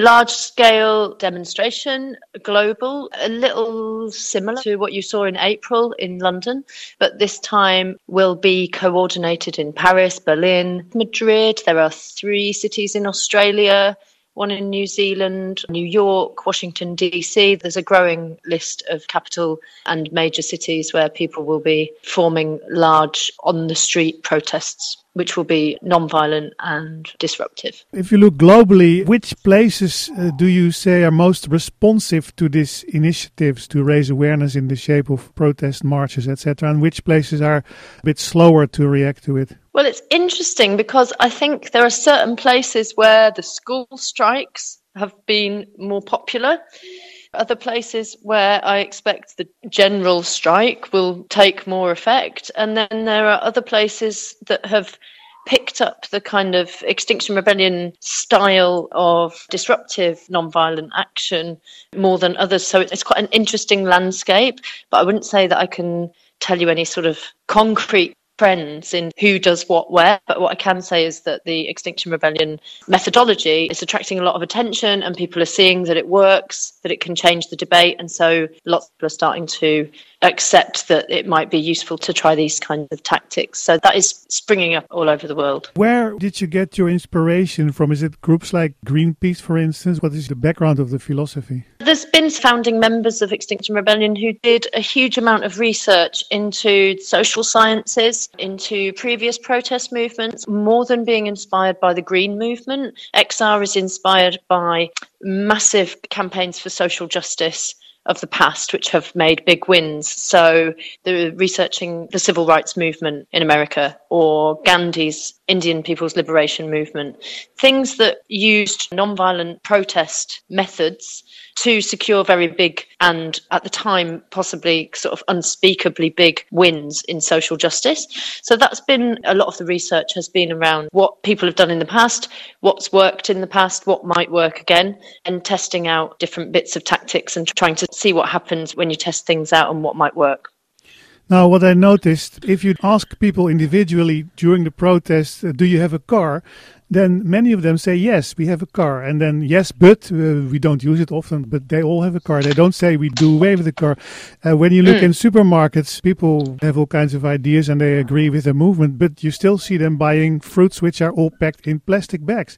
large-scale demonstration, global, a little similar to what you saw in April in London, but this time will be coordinated in Paris, Berlin, Madrid. There are 3 cities in Australia, 1 in New Zealand, New York, Washington, DC. There's a growing list of capital and major cities where people will be forming large on-the-street protests, which will be non-violent and disruptive. If you look globally, which places do you say are most responsive to these initiatives to raise awareness in the shape of protest marches, etc., and which places are a bit slower to react to it? Well, it's interesting because I think there are certain places where the school strikes have been more popular. Other places where I expect the general strike will take more effect. And then there are other places that have picked up the kind of Extinction Rebellion style of disruptive nonviolent action more than others. So it's quite an interesting landscape, but I wouldn't say that I can tell you any sort of concrete trends in who does what where, but what I can say is that the Extinction Rebellion methodology is attracting a lot of attention and people are seeing that it works, that it can change the debate, and so lots of people are starting to accept that it might be useful to try these kinds of tactics. So that is springing up all over the world. Where did you get your inspiration from? Is it groups like Greenpeace, for instance? What is the background of the philosophy? There's been founding members of Extinction Rebellion who did a huge amount of research into social sciences, into previous protest movements, more than being inspired by the Green movement. XR is inspired by massive campaigns for social justice of the past, which have made big wins. So they're researching the civil rights movement in America or Gandhi's Indian People's Liberation Movement, things that used nonviolent protest methods to secure very big and, at the time, possibly sort of unspeakably big wins in social justice. So that's been a lot of the research has been around what people have done in the past, what's worked in the past, what might work again, and testing out different bits of tactics and trying to see what happens when you test things out and what might work. Now, what I noticed, if you ask people individually during the protest, do you have a car? Then many of them say, yes, we have a car. And then, yes, but we don't use it often, but they all have a car. They don't say we do away with the car. When you look in supermarkets, people have all kinds of ideas and they agree with the movement, but you still see them buying fruits which are all packed in plastic bags.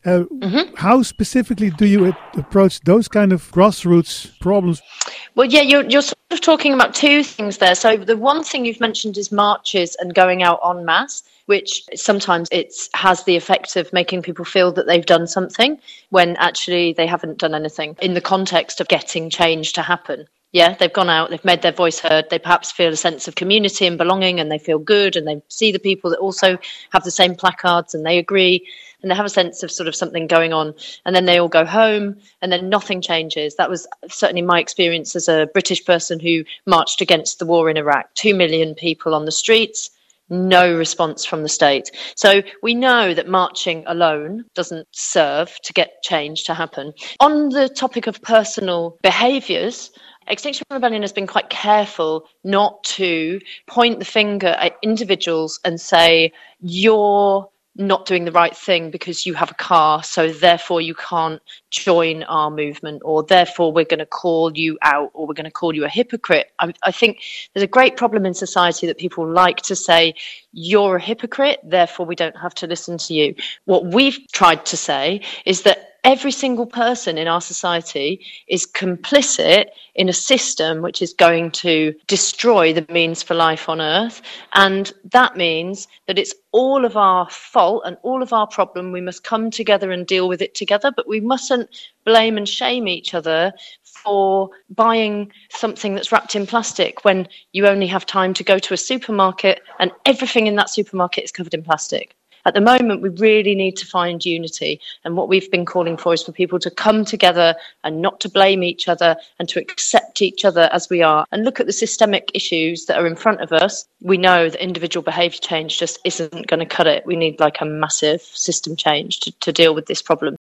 How specifically do you approach those kind of grassroots problems? Well, yeah, you're sort of talking about 2 things there. So the one thing you've mentioned is marches and going out en masse, which sometimes it has the effect of making people feel that they've done something when actually they haven't done anything in the context of getting change to happen. Yeah, they've gone out, they've made their voice heard, they perhaps feel a sense of community and belonging and they feel good and they see the people that also have the same placards and they agree and they have a sense of sort of something going on, and then they all go home and then nothing changes. That was certainly my experience as a British person who marched against the war in Iraq. 2 million people on the streets, no response from the state. So we know that marching alone doesn't serve to get change to happen. On the topic of personal behaviours, Extinction Rebellion has been quite careful not to point the finger at individuals and say, you're not doing the right thing because you have a car, so therefore you can't join our movement, or therefore we're going to call you out, or we're going to call you a hypocrite. I think there's a great problem in society that people like to say, you're a hypocrite, therefore we don't have to listen to you. What we've tried to say is that every single person in our society is complicit in a system which is going to destroy the means for life on Earth. And that means that it's all of our fault and all of our problem. We must come together and deal with it together, but we mustn't blame and shame each other for buying something that's wrapped in plastic when you only have time to go to a supermarket and everything in that supermarket is covered in plastic. At the moment, we really need to find unity. And what we've been calling for is for people to come together and not to blame each other and to accept each other as we are and look at the systemic issues that are in front of us. We know that individual behaviour change just isn't going to cut it. We need like a massive system change to deal with this problem.